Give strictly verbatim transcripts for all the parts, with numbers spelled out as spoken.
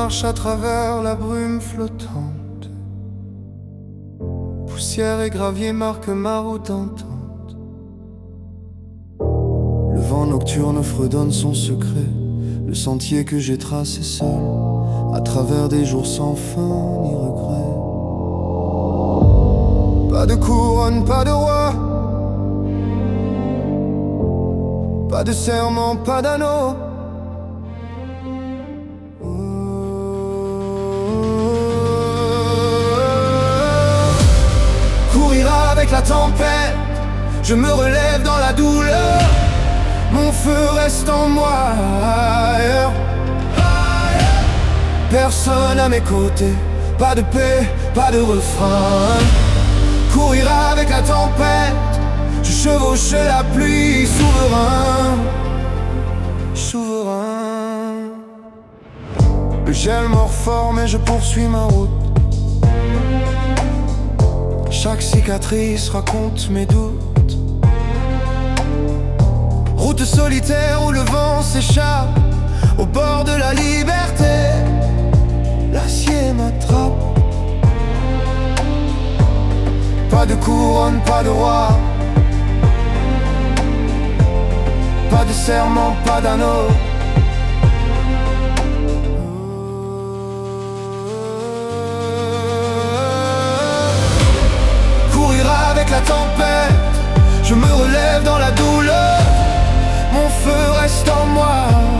marche à travers la brume flottante. Poussière et gravier marquent ma route entente. Le vent nocturne fredonne son secret. Le sentier que j'ai tracé seul, à travers des jours sans fin ni regret. Pas de couronne, pas de roi, pas de serment, pas d'anneau. Avec la tempête, je me relève dans la douleur. Mon feu reste en moi. Personne à mes côtés, pas de paix, pas de refrain. Courir avec la tempête, je chevauche la pluie. Souverain, souverain. Le gel mord fort mais je poursuis ma route. Chaque cicatrice raconte mes doutes. Route solitaire où le vent s'échappe, au bord de la liberté, l'acier m'attrape. Pas de couronne, pas de roi, pas de serment, pas d'anneau. Avec la tempête, je me relève dans la douleur. Mon feu reste en moi.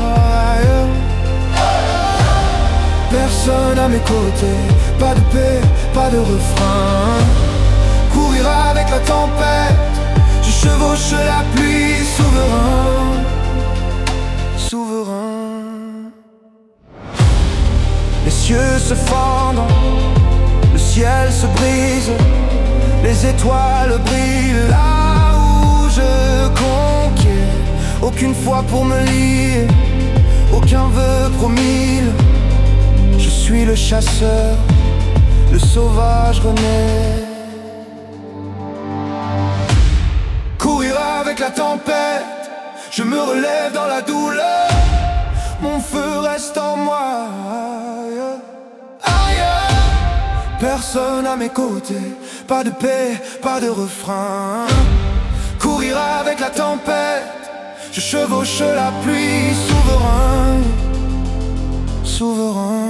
Personne à mes côtés, pas de paix, pas de refrain. Courir avec la tempête, je chevauche la pluie. Souverain, souverain. Les cieux se fendent, le ciel se brise. Les étoiles brillent là où je conquiers. Aucune foi pour me lier, aucun vœu promis. Je suis le chasseur, le sauvage renaît. Courir avec la tempête, je me relève dans la douleur. Mon feu reste en moi. Personne à mes côtés, pas de paix, pas de refrain. Courir avec la tempête, je chevauche la pluie. Souverain, souverain.